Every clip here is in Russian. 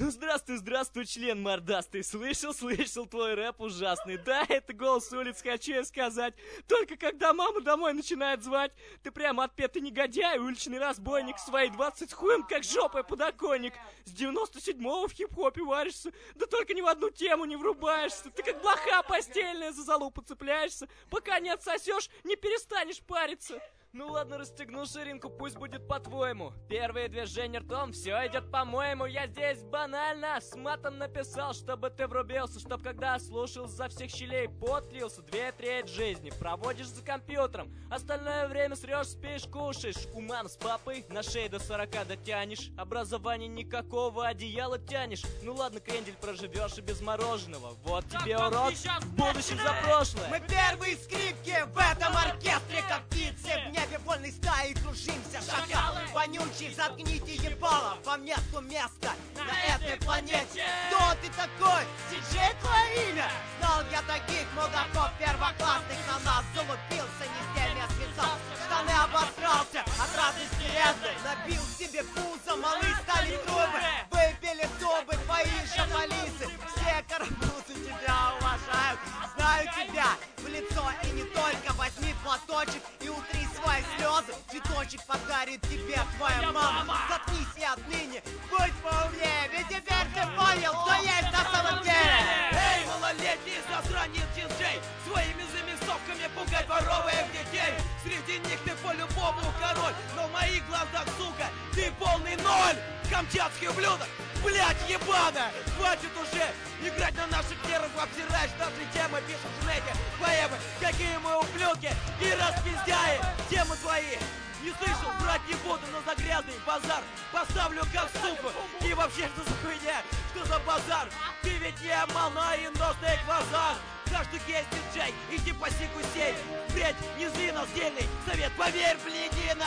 Ну здравствуй, член мордастый. Слышал, твой рэп ужасный. Да, это голос улиц, хочу я сказать. Только когда мама домой начинает звать, ты прям отпетый негодяй, уличный разбойник, свои 20 хуем, как жопой подоконник. С 97-го в хип-хопе варишься, да только ни в одну тему не врубаешься. Ты как блоха постельная за залупу цепляешься, пока не отсосешь, не перестанешь париться. Ну ладно, расстегну ширинку, пусть будет по-твоему. Первые движения ртом, все идет по-моему. Я здесь банально с матом написал, чтобы ты врубился, чтоб когда слушал за всех щелей пот лился. 2/3 жизни проводишь за компьютером, остальное время срешь, спишь, кушаешь. У мам с папой на шее до 40 дотянешь, образования никакого, одеяла тянешь. Ну ладно, крендель проживешь и без мороженого. Вот тебе урок, в будущем за прошлое. Мы первые скрипки в этом оркестре, как птицы в небе вольной стаи кружимся. Шакалы вонючие, заткните ебало, вам нету места на этой планете. Кто ты такой? Диджей твое имя? Знал я таких мудаков первоклассных, на нас залупился, не с теми связал. Штаны обосрался от радости резной, набил себе пузо, малы стали трубы, выпили зубы твои шапалисы. Все карапузы тебя уважают, знаю тебя в лицо и не только. Возьми платочек и утри свои слезы, цветочек подарит тебе твоя мама. Заткнись и отныне будь поумнее, ведь теперь ты понял, что есть на самом деле. Эй, малолетний засранец диджей, своими замесовками пугать воровых детей. Среди них ты по-любому король, но в моих глазах, сука, ты полный ноль. Камчатский ублюдок, блять, ебаная. Хватит уже играть на наших нервах, обсираешь наши темы, пишешь в нете поэмы, какие мы ублюдки и распиздяи. Темы твои не слышал, брать не буду, но за грязный базар поставлю как суку. И вообще, что за хуйня, что за базар? Ты ведь не малая носная глаза. Каждый есть диджей, иди по сику сей. Впредь не зли нас дельный совет, поверь, блядина.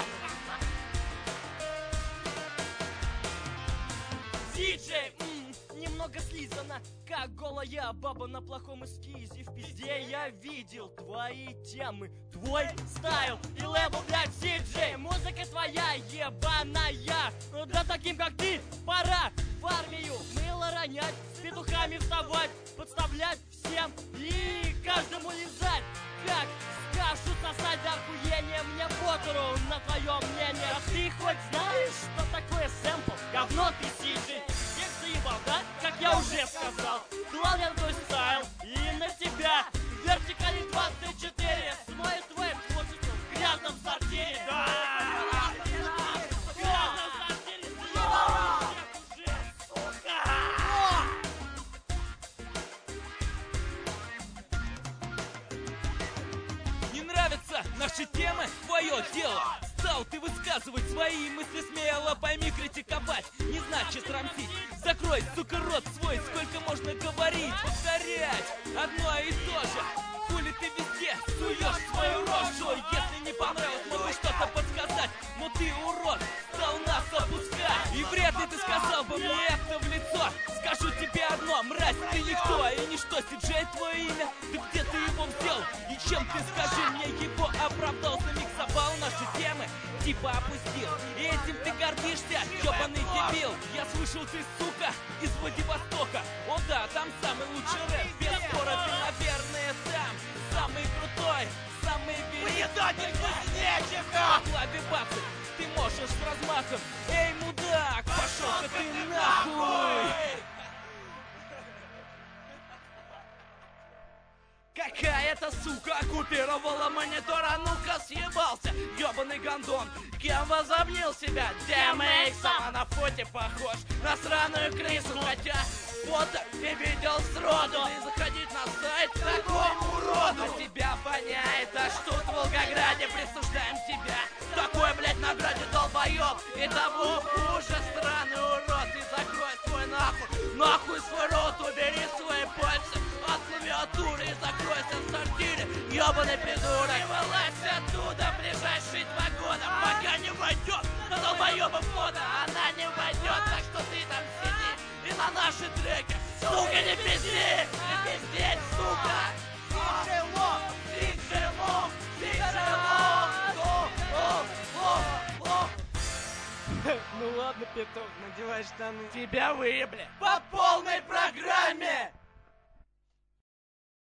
Диджей, немного слизана, как голая баба на плохом эскизе. В пизде я видел твои темы, твой стайл и левел, блядь, диджей. Музыка твоя ебаная, да таким как ты пора в армию мыло ронять, с петухами вставать, подставлять всем и каждому лизать. Как скажу сосать до охуения, мне потору на твое мнение. А ты хоть знаешь, что такое сэмпл? Говно ты, диджей. Всех заебал, да? Как я уже сказал. Клал я твой стайл и на тебя в вертикали 24 смоет твой творчество в грязном сортире. Да! В грязном сортире заебал всех уже, сука! Не нравятся наши темы? Твое дело. Стал ты высказывать свои мысли смело, пойми, критиковать не значит рамсить. Закрой, сука, рот свой, сколько можно говорить, повторять одно и то же. Хули ты везде суешь свою рожу? Если не понравилось, могу что-то подсказать, но ты, урод, стал нас опускать. И вряд ли ты сказал бы мне это в лицо. Скажу тебе одно, мразь, ты никто и ничто. Диджей твое имя, ты где ты его взял? И чем ты, скажи мне, его оправдал? Замиксовал наши темы, типа опустил. И этим ты гордишься, ёбаный дебил. Я слышал, ты, сука, из Владивостока. О да, там самый лучший рэп, без спора ты, наверное, там самый крутой, самый великий. Нечего! Лови бабцы, ты можешь с размахом. Эй, мудак, пошел-ка ты нахуй! Какая-то сука оккупировала монитор, а ну-ка съебался, ёбаный гондон. Кем возомнил себя? DMX, а на фоте похож на сраную крысу. Хотя фото не видел сроду. И заходить на сайт такому уроду. А тебя воняет, а что в Волгограде присуждаем тебя? Такой, блядь, награде долбоёб. И того хуже, странный урод. И закрой свой нахуй свой рот, убери свои пальцы от клавиатуры и закройся в сортире, ёбаный придурок. Не вылазь оттуда в ближайшие 2 года, пока не войдет на долбоёба фото. Она не войдет, так что ты там сиди и на наши треки, сука, не пизди, не пиздеть, сука. Диджей Лом! Диджей Лом! Диджей Лом! Ну ладно, петух, надевай штаны. Тебя выебли. По полной программе!